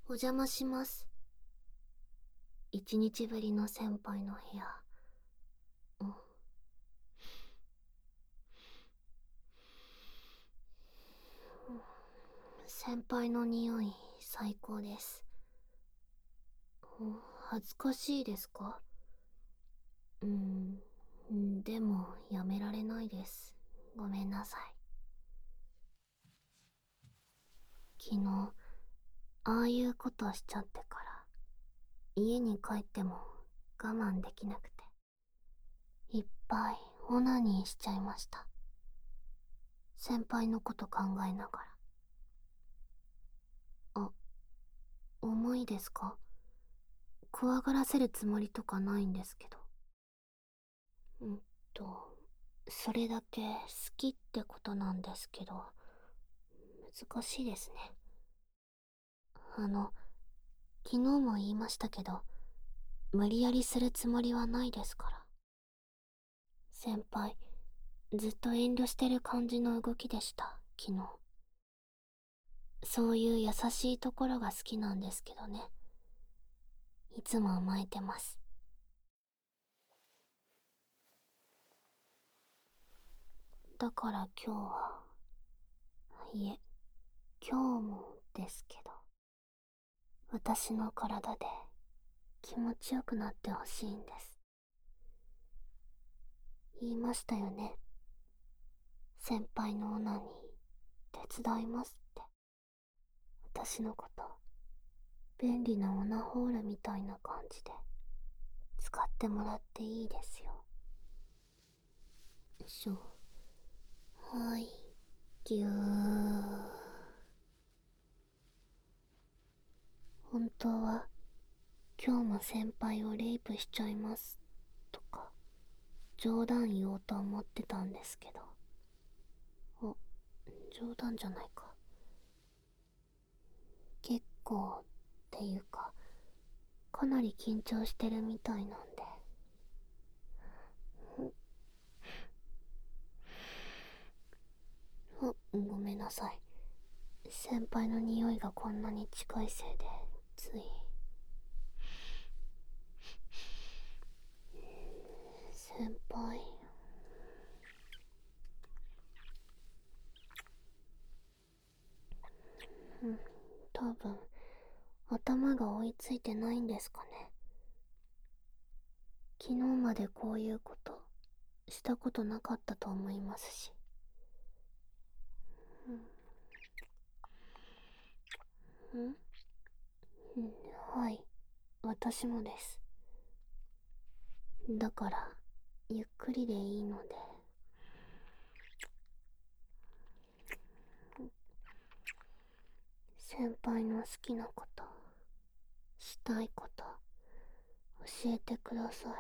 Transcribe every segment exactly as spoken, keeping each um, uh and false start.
お邪魔します。一日ぶりの先輩の部屋。うん、先輩の匂い最高です。うん、恥ずかしいですか？うーん、でもやめられないです。ごめんなさい。昨日、ああいうことしちゃってから、家に帰っても我慢できなくて、いっぱいオナニーしちゃいました。先輩のこと考えながら。あ、重いですか？怖がらせるつもりとかないんですけど。うんと、それだけ好きってことなんですけど、難しいですね。あの、昨日も言いましたけど、無理やりするつもりはないですから。先輩、ずっと遠慮してる感じの動きでした、昨日。そういう優しいところが好きなんですけどね。いつも甘えてます。だから今日は、いえ、今日もですけど、私の体で気持ちよくなってほしいんです。言いましたよね。先輩のオナニー手伝いますって。私のこと便利なオナホールみたいな感じで使ってもらっていいですよ。しょ。はい。ぎゅー。本当は今日も先輩をレイプしちゃいますとか冗談言おうと思ってたんですけど。あ、冗談じゃないか。結構っていうかかなり緊張してるみたいなんで。あ、ごめんなさい。先輩の匂いがこんなに近いせいでつい。先輩、うん、多分頭が追いついてないんですかね。昨日までこういうことしたことなかったと思いますし。うん、ん、うん、はい、私もです。だからゆっくりでいいので。先輩の好きなこと、したいこと教えてください。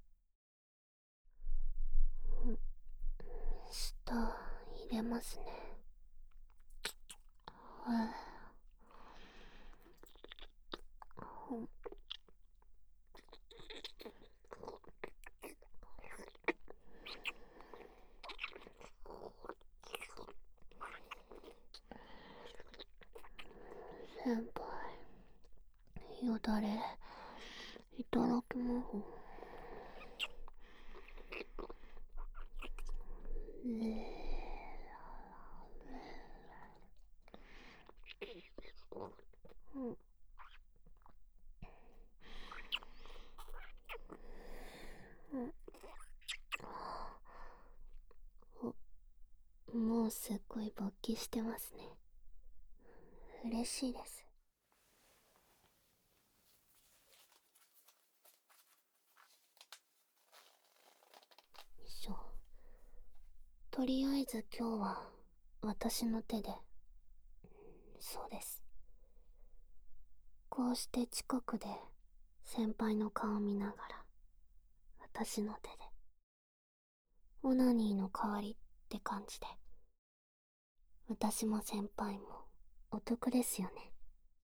うん、舌入れますね。はあ、うん、先輩、よだれいただきます。うん、うん、もうすっごい勃起してますね。嬉しいです。しょ。とりあえず今日は私の手で。そうです。こうして近くで先輩の顔見ながら私の手でオナニーの代わりって感じで。私も先輩もお得ですよね。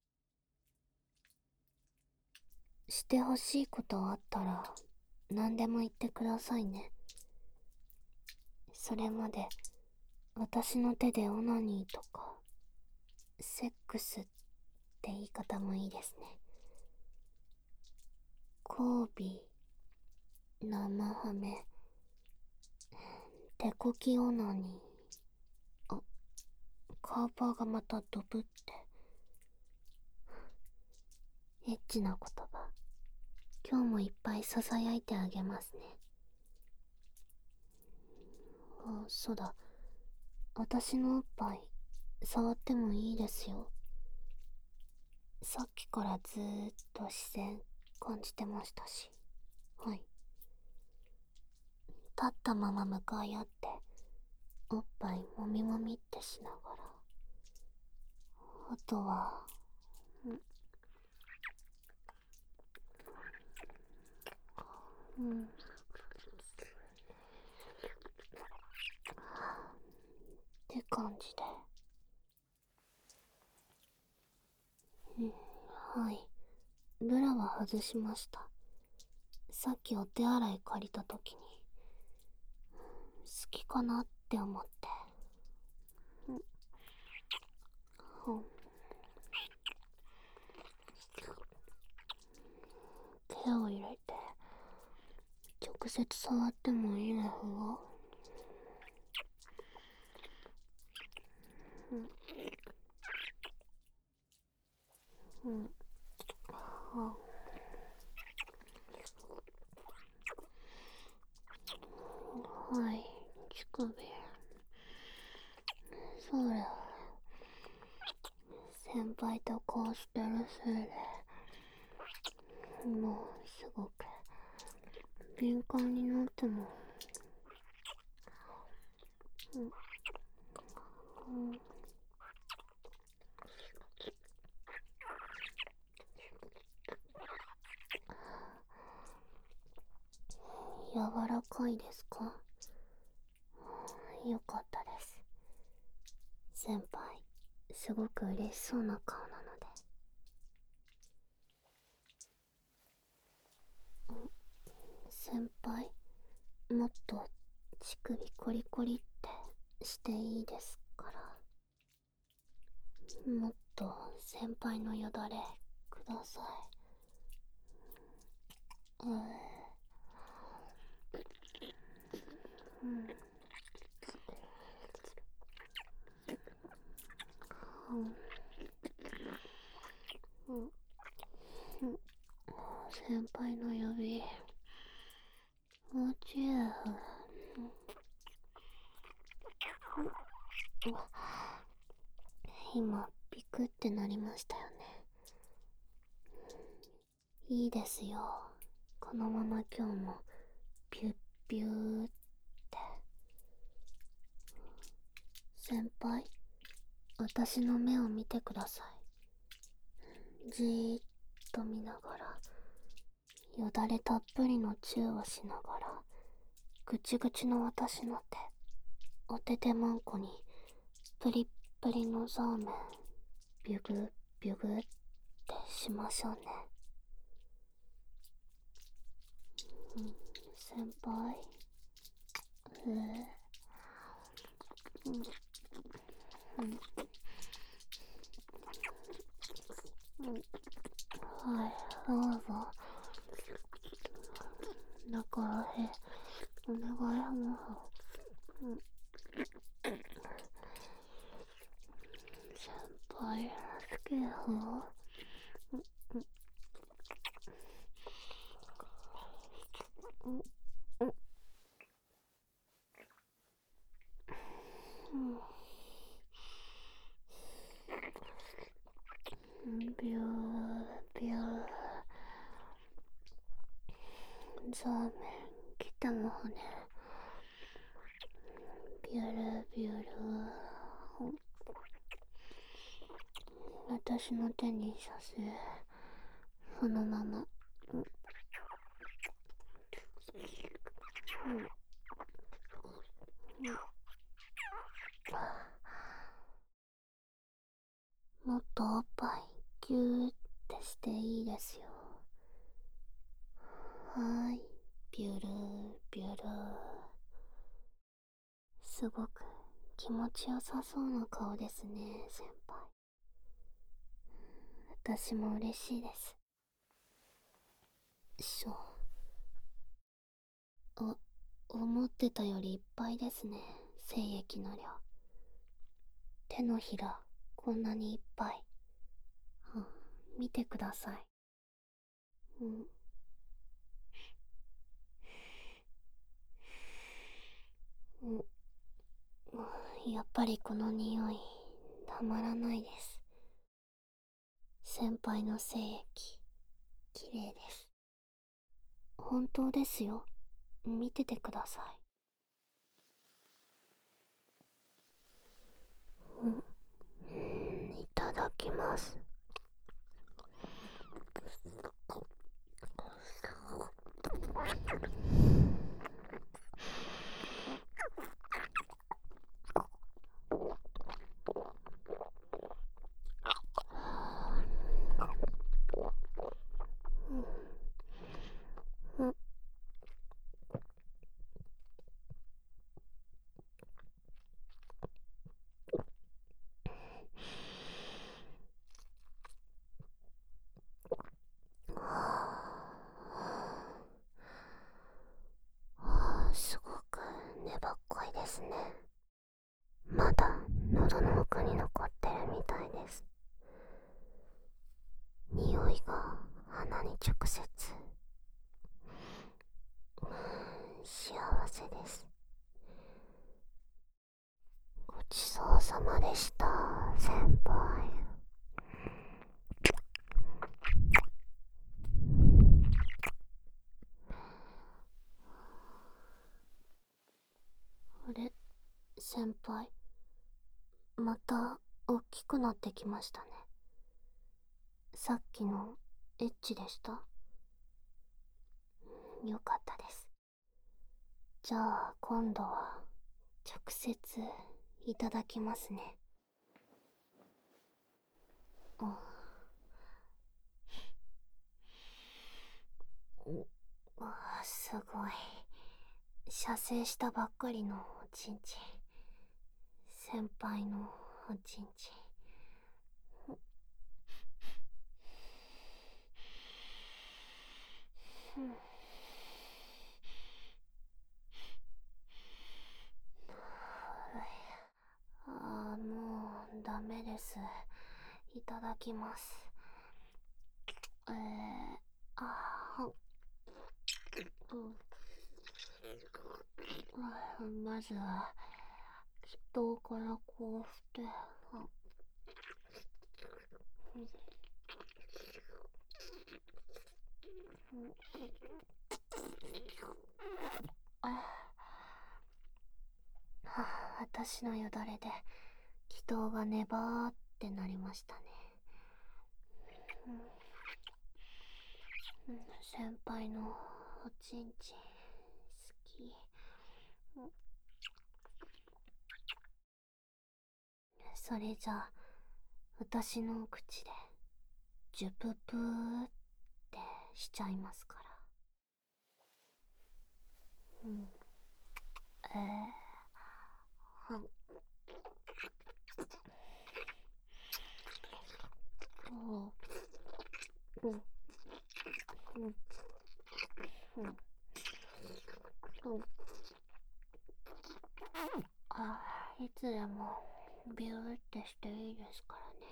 してほしいことあったら何でも言ってくださいね。それまで私の手でオナニーとかセックスってって言い方もいいですね。交尾、生ハメ、手こきオナニー。あ、カーパーがまたドブって。エッチな言葉、今日もいっぱいささやいてあげますね。あ、そうだ。私のおっぱい、触ってもいいですよ。さっきからずーっと視線感じてましたし。はい。立ったまま向かい合って、おっぱいもみもみってしながら。あとは、うん。って感じで。うん、はい。ブラは外しました。さっきお手洗い借りた時に、好きかなって思って。うん。うん、手を入れて、直接触ってもいいねふわ。うん。うん。あ、はい。乳首。そうだ。先輩とこうしてるせいで、もうすごく敏感になっても。うん。うん。柔らかいですか？よかったです。先輩、すごく嬉しそうな顔なので。先輩、もっと乳首コリコリってしていいですから。もっと先輩のよだれください。うん。うん。うん。うん。先輩の指、もうちゅう。今、ビクってなりましたよね。いいですよ。このまま今日も、ピュッピューって。先輩、私の目を見てください。じーっと見ながら、よだれたっぷりのチューをしながら、ぐちぐちの私の手、お手手まんこに、プリップリのザーメン、ビュグビュグってしましょうね。うん、先輩。えー、うん。うん。うん。はい、どうぞ。だからへ、お願いもう。うん。先輩、好きよ。うん。うん。うん。うん。ビュービュー、ザーメン来たもんね。ビュルビュル、私の手にさせ、そのまま。うん。うん。もっとおっぱいギューってしていいですよ。はーい、ビュルービュルー。すごく気持ちよさそうな顔ですね、先輩。 私も嬉しいです。しょ、お、思ってたよりいっぱいですね、精液の量。手のひら、こんなにいっぱい。あ、見てください。うん。うん、やっぱりこの匂い、たまらないです。先輩の精液、綺麗です。本当ですよ。見ててください。うん、いただきます。うん、すごく粘っこいですね。まだ喉の奥に残ってるみたいです。匂いが鼻に直接。幸せです。ごちそうさまでした、先輩。あれ、先輩、また大きくなってきましたね。さっきのエッチでした？よかったです。じゃあ今度は直接いただきますね。あ、あ、すごい。射精したばっかりのおちんちん。先輩のおちんちん。うん、ああ、もうダメです。いただきます。えー、あー、うん、まずは気筒からこうして、あ、うん、あ、はあ、私のよだれで気筒がネバーってなりましたね。うん、うん、先輩のおちんちん好き。うん、それじゃあ私の口でジュププーってしちゃいますから。うん、えー、はん、おう、うん、うん、うん、うん、あ、いつでもビューってしていいですからね。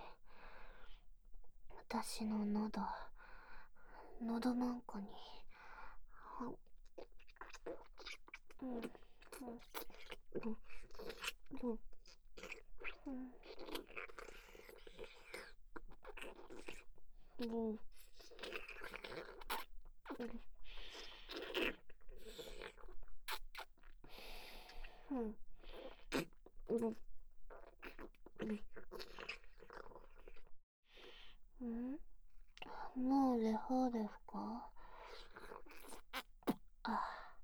私の喉、喉マンコに。はん、うん、うん、うん、うん、うん、うん、うん、うん、うん、もうレハですか？あ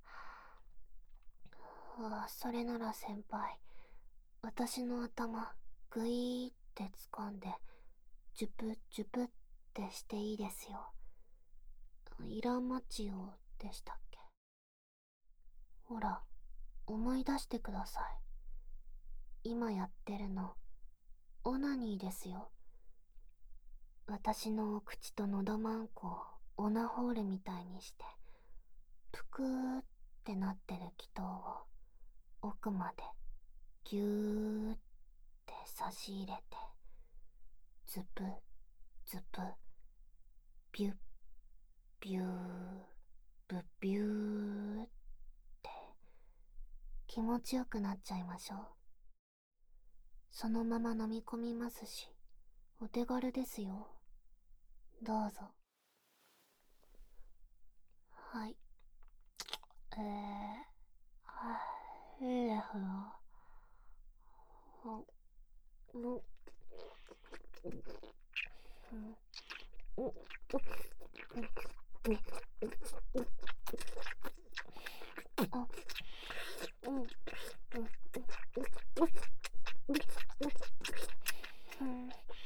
あ、それなら先輩、私の頭グイーって掴んでジュプジュプってしていいですよ。イラマチオでしたっけ？ほら、思い出してください。今やってるのオナニーですよ。 私のお口とのどまんこをオナホールみたいにして、ぷくーってなってる気筒を奥までぎゅーって差し入れて、ズプズプビュッビューブッビューって気持ちよくなっちゃいましょう。そのまま飲み込みますし、お手軽ですよ。どうぞ。はい。えー、はぁ、いいですよ。うん、うん、うん、うん、うん、あ、うん、うん、うん、うん、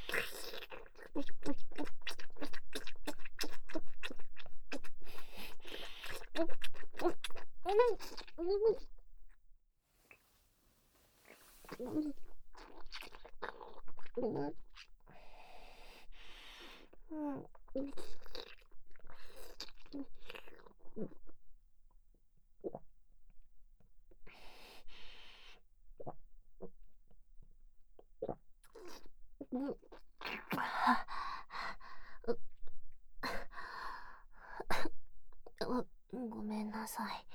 ごめんなさい。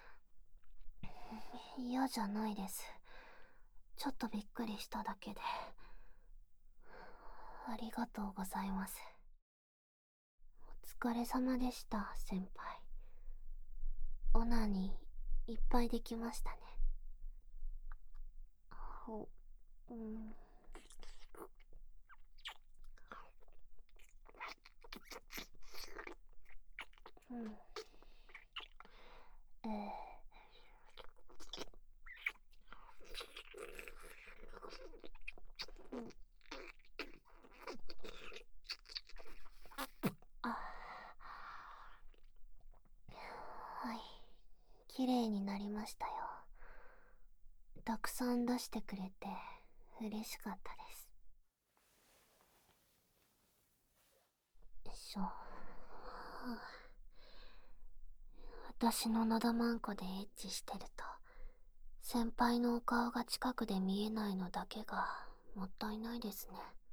嫌じゃないです。ちょっとびっくりしただけで。ありがとうございます。お疲れ様でした、先輩。オナニーいっぱいできましたね。ほ、うん。うん。えー、うん。あ、はい。綺麗になりましたよ。たくさん出してくれて嬉しかったです。よいしょ。はあ、私ののどまんこでエッチしてると、先輩のお顔が近くで見えないのだけがもったいないですね。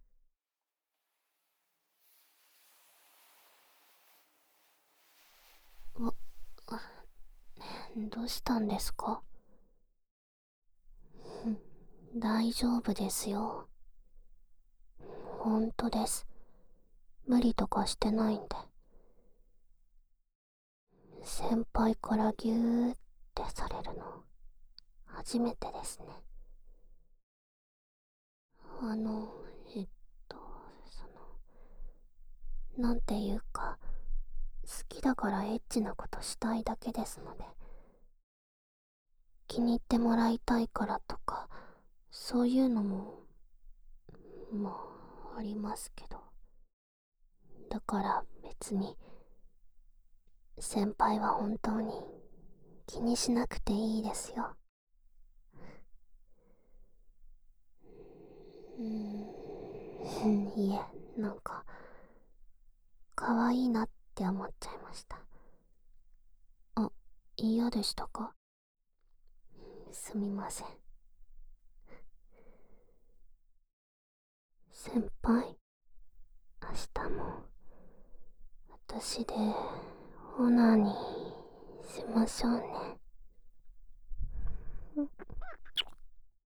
わ、どうしたんですか？大丈夫ですよ。ほんとです。無理とかしてないんで。先輩からギューってされるの初めてですね。あの、えっと、その、なんていうか、好きだからエッチなことしたいだけですので、気に入ってもらいたいからとか、そういうのも、まあ、ありますけど。だから別に、先輩は本当に気にしなくていいですよ。うーん、いえ、なんか、可愛いなって思っちゃいました。あ、嫌でしたか？すみません。先輩、明日も、私で、オナニーしましょうね。